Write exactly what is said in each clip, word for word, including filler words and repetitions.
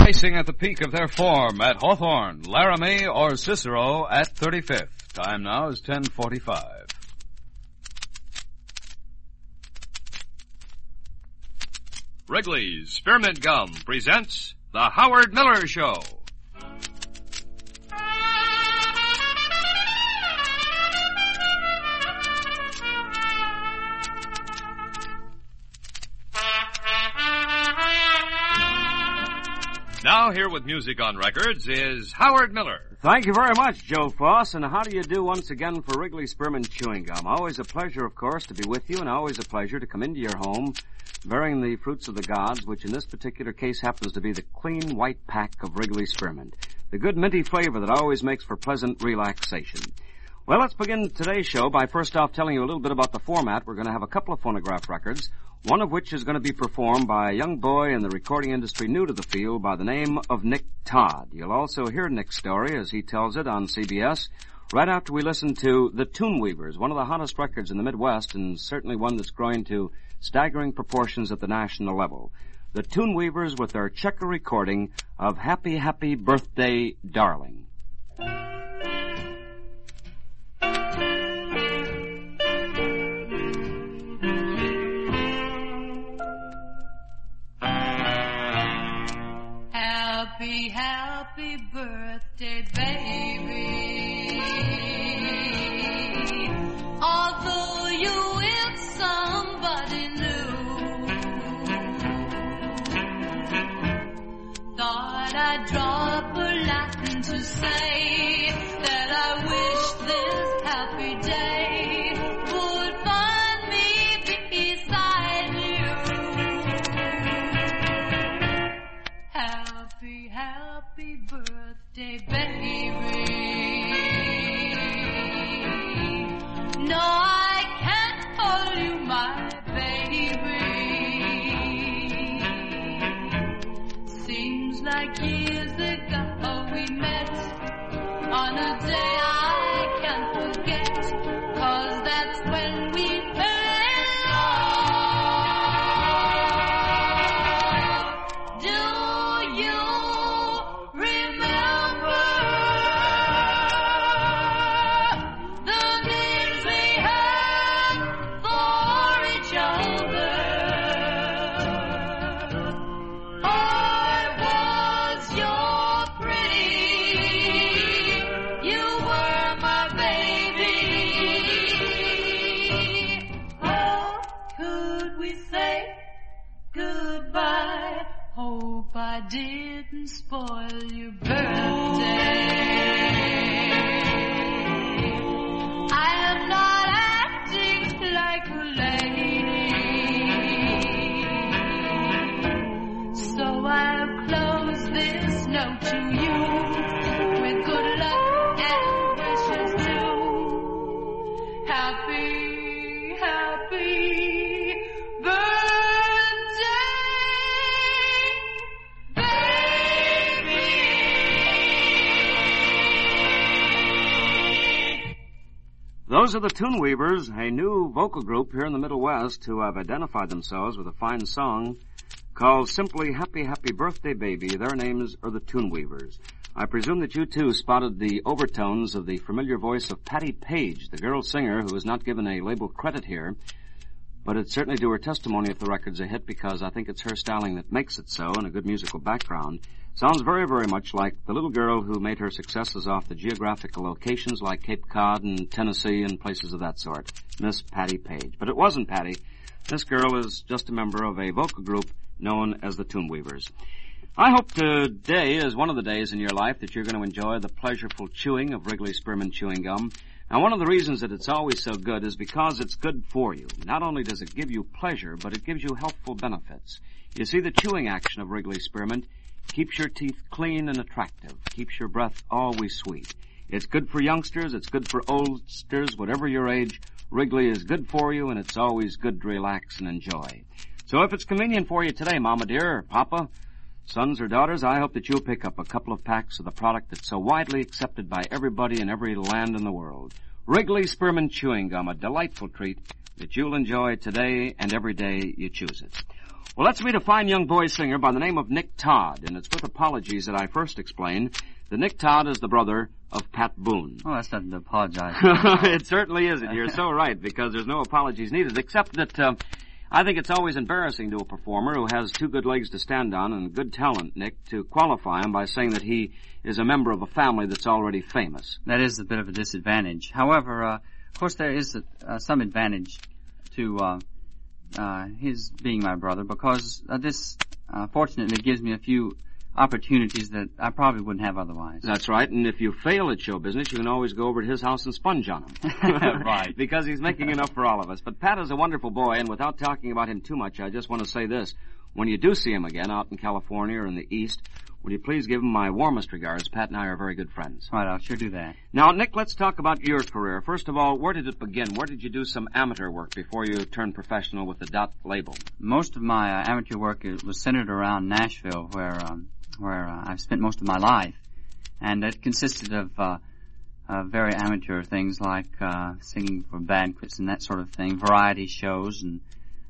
racing at the peak of their form at Hawthorne, Laramie, or Cicero at thirty-fifth. Time now is ten forty-five. Wrigley's Spearmint Gum presents The Howard Miller Show. Now here with music on records is Howard Miller. Thank you very much, Joe Foss, and how do you do once again for Wrigley Spearmint Chewing Gum? Always a pleasure, of course, to be with you, and always a pleasure to come into your home bearing the fruits of the gods, which in this particular case happens to be the clean white pack of Wrigley Spearmint, the good minty flavor that always makes for pleasant relaxation. Well, let's begin today's show by first off telling you a little bit about the format. We're going to have a couple of phonograph records, one of which is going to be performed by a young boy in the recording industry new to the field by the name of Nick Todd. You'll also hear Nick's story as he tells it on C B S right after we listen to The Tune Weavers, one of the hottest records in the Midwest and certainly one that's growing to staggering proportions at the national level. The Tune Weavers with their checker recording of Happy, Happy Birthday, Darling. Happy, happy birthday, baby. Although you with somebody new, thought I'd drop a line to say that I wish this happy day would find me beside you. Happy, happy birthday, baby. No, I can't call you my baby. Seems like years ago we met on a day I can't forget, 'cause that's when we fell in love. Do you remember the names we had for each other? I was your pretty, you were my baby. How could we say goodbye? Hope I didn't spoil your birthday. I am not acting like a lady, so I'll close this note to you with good luck and wishes too. Happy, happy birthday, baby. Those are the Tune Weavers, a new vocal group here in the Middle West who have identified themselves with a fine song called simply Happy, Happy Birthday, Baby. Their names are the Tune Weavers. I presume that you, too, spotted the overtones of the familiar voice of Patti Page, the girl singer who is not given a label credit here, but it's certainly due her testimony if the record's a hit, because I think it's her styling that makes it so, and a good musical background. Sounds very, very much like the little girl who made her successes off the geographical locations like Cape Cod and Tennessee and places of that sort, Miss Patti Page. But it wasn't Patti. This girl is just a member of a vocal group known as the Tune Weavers. I hope today is one of the days in your life that you're going to enjoy the pleasureful chewing of Wrigley Spearmint Chewing Gum. Now, one of the reasons that it's always so good is because it's good for you. Not only does it give you pleasure, but it gives you healthful benefits. You see, the chewing action of Wrigley Spearmint keeps your teeth clean and attractive, keeps your breath always sweet. It's good for youngsters, it's good for oldsters, whatever your age. Wrigley is good for you, and it's always good to relax and enjoy. So if it's convenient for you today, Mama dear, or Papa, sons or daughters, I hope that you'll pick up a couple of packs of the product that's so widely accepted by everybody in every land in the world. Wrigley Spearmint Chewing Gum, a delightful treat that you'll enjoy today and every day you choose it. Well, let's meet a fine young boy singer by the name of Nick Todd, and it's with apologies that I first explain that Nick Todd is the brother of Pat Boone. Oh, that's nothing to apologize for. It certainly isn't. You're so right, because there's no apologies needed, except that uh, I think it's always embarrassing to a performer who has two good legs to stand on and good talent, Nick, to qualify him by saying that he is a member of a family that's already famous. That is a bit of a disadvantage. However, uh, of course, there is uh, some advantage to uh, uh, his being my brother, because uh, this, uh, fortunately, gives me a few opportunities that I probably wouldn't have otherwise. That's right, and if you fail at show business, you can always go over to his house and sponge on him. Right. Because he's making enough for all of us. But Pat is a wonderful boy, and without talking about him too much, I just want to say this. When you do see him again out in California or in the East, will you please give him my warmest regards? Pat and I are very good friends. Right, I'll sure do that. Now, Nick, let's talk about your career. First of all, where did it begin? Where did you do some amateur work before you turned professional with the Dot label? Most of my uh, amateur work was centered around Nashville, where um, where uh, I've spent most of my life. And it consisted of uh, uh, very amateur things like uh, singing for banquets and that sort of thing, variety shows and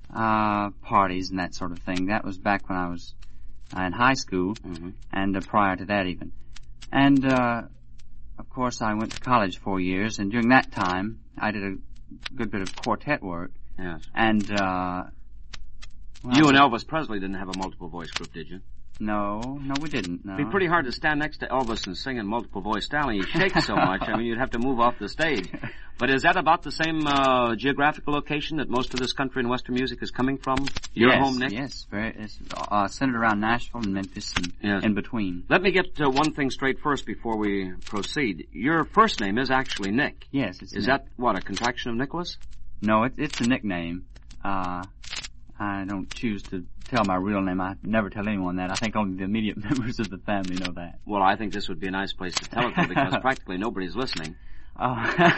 uh, parties and that sort of thing. That was back when I was uh, in high school, mm-hmm. and uh, prior to that even. And, uh, of course, I went to college four years, and during that time, I did a good bit of quartet work. Yes. And, uh... Well, you and Elvis Presley didn't have a multiple voice group, did you? No, no, we didn't, no. It'd be pretty hard to stand next to Elvis and sing in multiple voice style, and you shake so much, I mean, you'd have to move off the stage. But is that about the same uh, geographical location that most of this country and Western music is coming from? Your yes, home, Nick? Yes, very, it's uh, centered around Nashville and Memphis and yes. in between. Let me get uh, one thing straight first before we proceed. Your first name is actually Nick. Yes, it's Is Nick. that, what, a contraction of Nicholas? No, it, it's a nickname. Uh, I don't choose to tell my real name. I never tell anyone that. I think only the immediate members of the family know that. Well, I think this would be a nice place to tell it, though, because practically nobody's listening. Oh.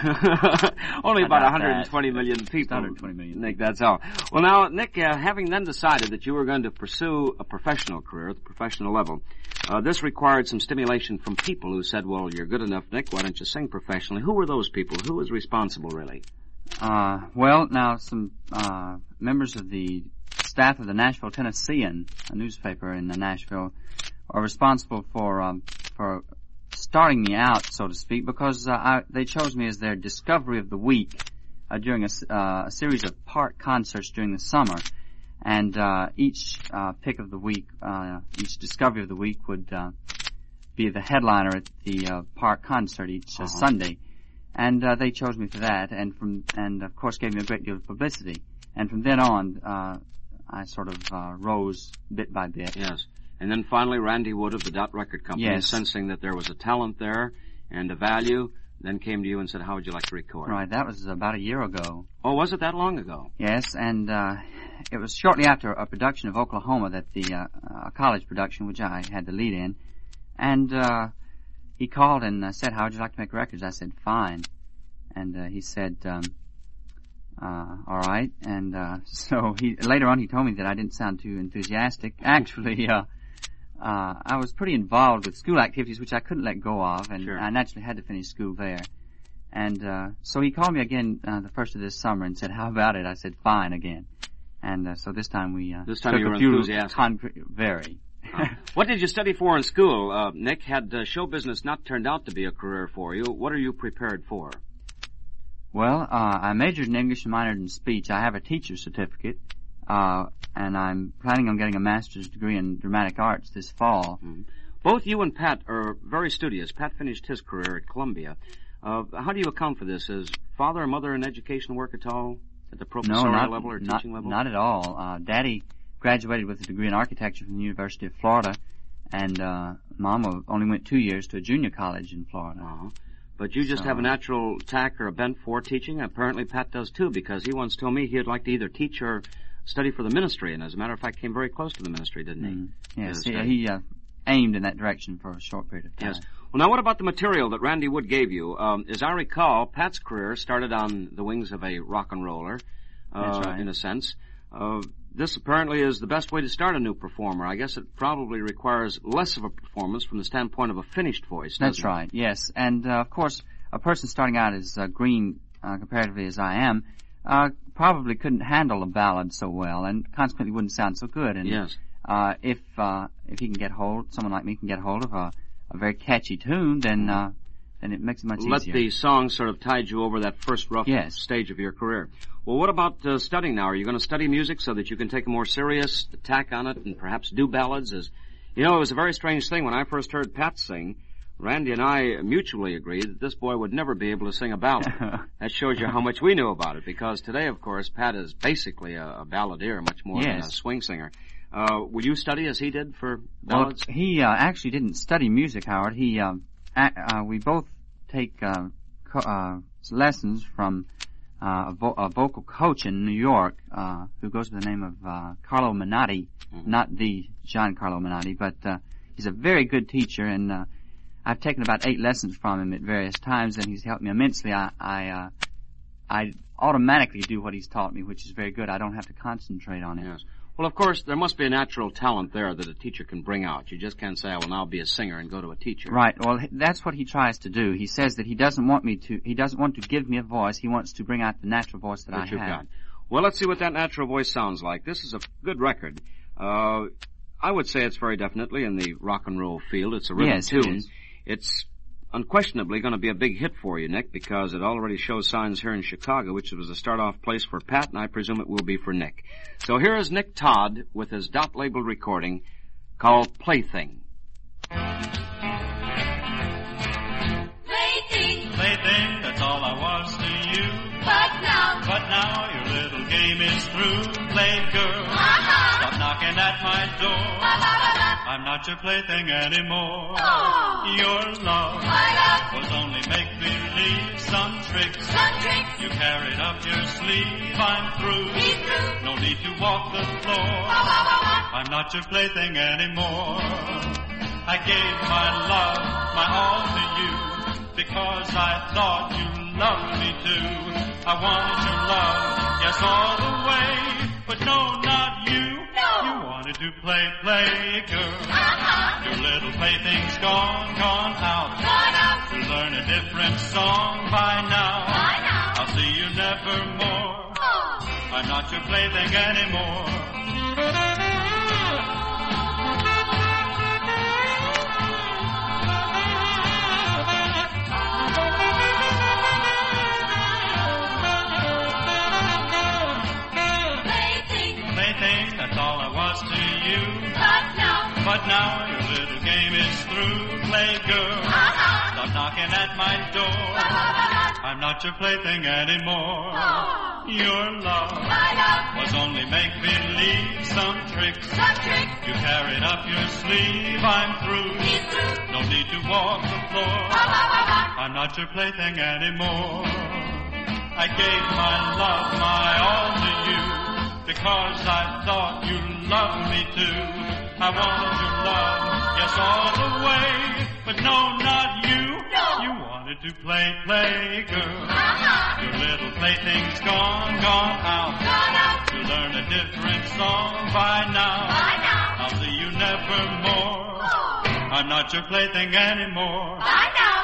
Only about one hundred twenty that. million people. one hundred twenty million. Nick, that's all. Well, now, Nick, uh, having then decided that you were going to pursue a professional career at the professional level, uh, this required some stimulation from people who said, well, you're good enough, Nick, why don't you sing professionally? Who were those people? Who was responsible, really? Uh, well, now, some uh, members of the staff of the Nashville Tennessean, a newspaper in Nashville, are responsible for um, for starting me out, so to speak, because uh, I, they chose me as their discovery of the week uh, during a, uh, a series of park concerts during the summer. And uh, each uh, pick of the week, uh, each discovery of the week would uh, be the headliner at the uh, park concert each uh, uh-huh. Sunday. And uh, they chose me for that, and from and of course gave me a great deal of publicity. And from then on, uh, I sort of uh, rose bit by bit. Yes. And then finally, Randy Wood of the Dot Record Company, yes. sensing that there was a talent there and a value, then came to you and said, how would you like to record? Right, that was about a year ago. Oh, was it that long ago? Yes, and uh, it was shortly after a production of Oklahoma, that the uh, a college production, which I had the lead in, and uh, he called and uh, said, how would you like to make records? I said, fine. And uh, he said, um, uh, all right. And uh, so he later on he told me that I didn't sound too enthusiastic. Actually, uh, uh, I was pretty involved with school activities, which I couldn't let go of, and sure. I naturally had to finish school there. And uh, so he called me again uh, the first of this summer and said, how about it? I said, fine, again. And uh, so this time we uh, this time took you were a few enthusiastic. concrete, very. uh, what did you study for in school, uh, Nick? Had uh, show business not turned out to be a career for you, what are you prepared for? Well, uh, I majored in English and minored in speech. I have a teacher's certificate, uh, and I'm planning on getting a master's degree in dramatic arts this fall. Mm-hmm. Both you and Pat are very studious. Pat finished his career at Columbia. Uh, how do you account for this? Is father or mother in education work at all at the professorial no, not, level or not, teaching level? Not at all. Uh, Daddy graduated with a degree in architecture from the University of Florida, and uh, Mama only went two years to a junior college in Florida. Uh-huh. But you just so, have a natural tack or a bent for teaching. Apparently Pat does too, because he once told me he'd like to either teach or study for the ministry, and as a matter of fact came very close to the ministry, didn't he? Mm, yes, he, he uh, aimed in that direction for a short period of time. Yes. Well, now what about the material that Randy Wood gave you? Um, as I recall, Pat's career started on the wings of a rock and roller, uh, That's right. in a sense. Uh, this apparently is the best way to start a new performer. I guess it probably requires less of a performance from the standpoint of a finished voice, doesn't That's it? right, yes. And, uh, of course, a person starting out as uh, green, uh, comparatively as I am, uh, probably couldn't handle a ballad so well, and consequently wouldn't sound so good. And Yes. uh, if uh, if he can get hold, someone like me can get hold of a, a very catchy tune, then uh, then it makes it much Let easier. the song sort of tide you over that first rough Yes. stage of your career. Well, what about uh, studying now? Are you going to study music so that you can take a more serious attack on it and perhaps do ballads? As you know, it was a very strange thing when I first heard Pat sing. Randy and I mutually agreed that this boy would never be able to sing a ballad. That shows you how much we knew about it, because today, of course, Pat is basically a, a balladeer, much more than a Yes. swing singer. Uh, will you study as he did for Well, ballads? he uh, actually didn't study music, Howard. He, uh, a- uh, we both take uh, co- uh, lessons from uh, a, vo- a vocal coach in New York uh, who goes by the name of uh, Carlo Minotti, Mm-hmm. not the Giancarlo Minotti, but uh, he's a very good teacher, and uh, I've taken about eight lessons from him at various times, and he's helped me immensely. I I, uh, I automatically do what he's taught me, which is very good. I don't have to concentrate on it. Yes. Well, of course, there must be a natural talent there that a teacher can bring out. You just can't say, I will now be a singer and go to a teacher. Right. Well, h- that's what he tries to do. He says that he doesn't want me to, he doesn't want to give me a voice. He wants to bring out the natural voice that, That I you've have. got. Well, let's see what that natural voice sounds like. This is a good record. Uh, I would say it's very definitely in the rock and roll field. It's a rhythm Yes, it tune. is. It's unquestionably going to be a big hit for you, Nick, because it already shows signs here in Chicago, which was a start-off place for Pat, and I presume it will be for Nick. So here is Nick Todd with his dot-labeled recording called Plaything. Plaything, Plaything, that's all I was to you. but now, But now your little game is through. Play girl, uh-huh. stop knocking at my door. Ba, ba, ba, ba. I'm not your plaything anymore. Oh. Your love My love, was only make-believe, some tricks some tricks, you carried up your sleeve. I'm through, he's through. no need to walk the Ba, floor. ba, ba, ba. I'm not your plaything anymore. I gave my love, my all to you, because I thought you loved me too. I wanted your love, yes, all the way, but no, not you. No. You wanted to play, play, girl. Uh-huh. Your little plaything's gone, gone out. Gone out, To learn a different song by now. by now. I'll see you nevermore. Oh. I'm not your plaything anymore. Plaything, Plaything, that's all I was to you. but now, But now your little game is through. Play girl, uh-huh. stop knocking at my Ba, door. ba, ba, ba. I'm not your plaything anymore. Oh. Your love My love, was only make-believe, some tricks some tricks, you carried up your sleeve. I'm through, he's through. no need to walk the floor. Ba, ba, ba, ba. I'm not your plaything anymore. I gave my love, my all to you, because I thought you loved me too. I wanted your love, yes, all the way, but no, not you. No. You wanted to play, play, girl. Uh-huh. Your little plaything's gone, gone out. Gone out, To learn a different song by now. by now. I'll see you nevermore. Oh. I'm not your plaything anymore. By now.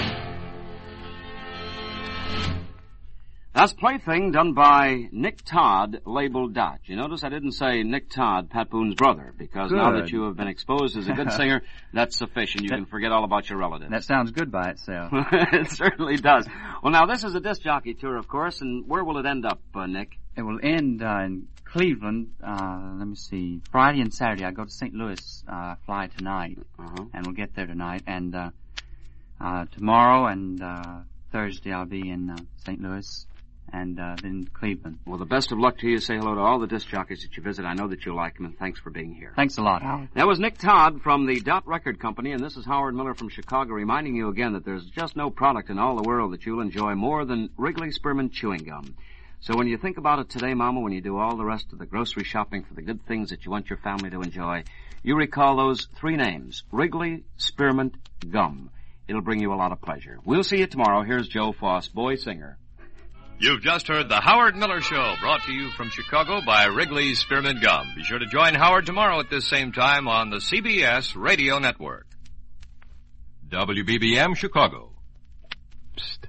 That's Plaything, done by Nick Todd, labeled Dot. You notice I didn't say Nick Todd, Pat Boone's brother, because now Good. that you have been exposed as a good singer, that's sufficient. You That- can forget all about your relatives. That sounds good by itself. It certainly does. Well, now, this is a disc jockey tour, of course, and where will it end up, uh, Nick? It will end uh, in Cleveland, uh, let me see, Friday and Saturday. I go to Saint Louis, uh, fly tonight, Uh-huh. and we'll get there tonight. And uh, uh, tomorrow and uh, Thursday I'll be in uh, Saint Louis, and uh, then Cleveland. Well, the best of luck to you. Say hello to all the disc jockeys that you visit. I know that you'll like them, and thanks for being here. Thanks a lot, Howard. That was Nick Todd from the Dot Record Company, and this is Howard Miller from Chicago reminding you again that there's just no product in all the world that you'll enjoy more than Wrigley Spearmint Chewing Gum. So when you think about it today, Mama, when you do all the rest of the grocery shopping for the good things that you want your family to enjoy, you recall those three names, Wrigley Spearmint Gum. It'll bring you a lot of pleasure. We'll see you tomorrow. Here's Joe Foss, boy singer. You've just heard the Howard Miller Show, brought to you from Chicago by Wrigley's Spearmint Gum. Be sure to join Howard tomorrow at this same time on the C B S Radio Network. W B B M Chicago. Psst.